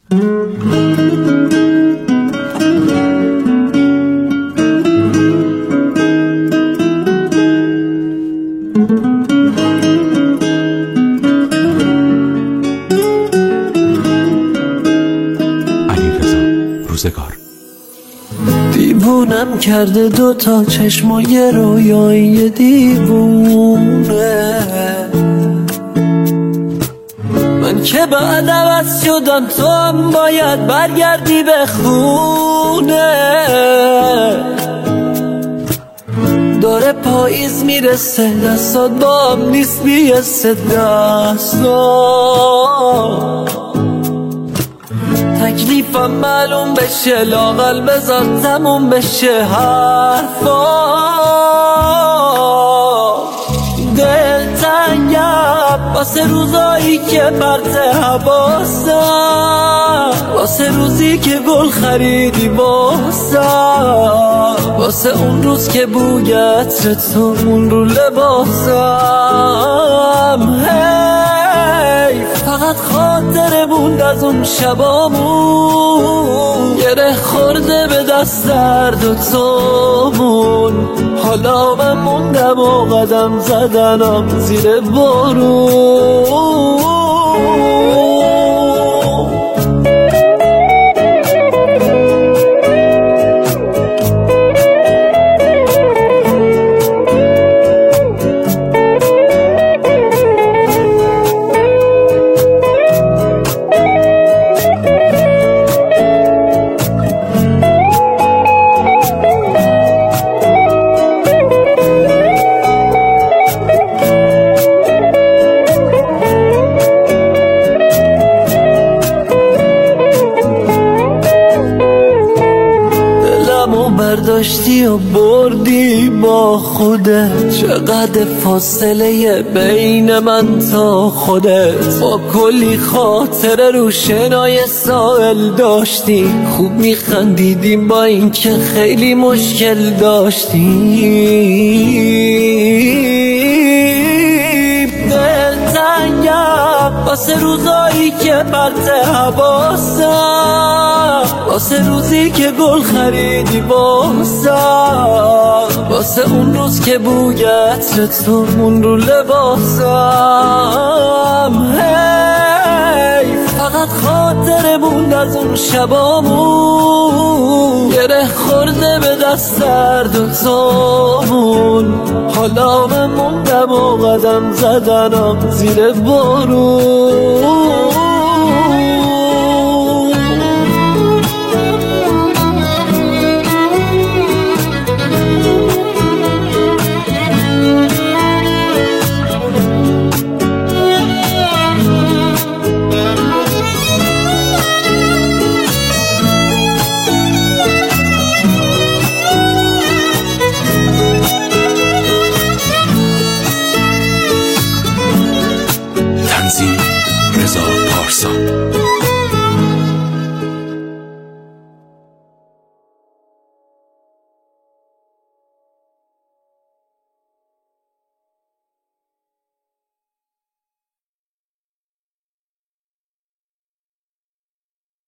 دیوونم کرده دوتا چشمای رویایی دیوونه، من که بعد عوض شدم تو هم باید برگردی به خونه. داره پاییز میرسه دستات با هم نیست بیسته دستا، تکلیفم معلوم بشه لااقل بذار تموم بشه حرفا. دلتنگم واسه روزایی که پرت حواسم، واسه روزی که گل خریدی واسم، واسه اون روز که بوی عطر تو مون رو لباسم. فقط خاطره موند از اون شبامون، گره خورده به دست درد و تومون. حالا من موندم و قدم زدنم زیر بارون. برداشتی و بردی با خودت، چقدر فاصله بین من تا خودت. با کلی خاطره رو شنای ساحل داشتی، خوب میخندیدیم با این که خیلی مشکل داشتیم. دلتنگم واسه روزایی که پرت حواسم، واسه روزی که گل خریدی واسم، واسه اون روز که بوی عطر تو مون رو لباسم. فقط خاطره موند از اون شبامون، گره خورده به دست درد و تومون. حالا من موندم و قدم زدنم زیر بارون.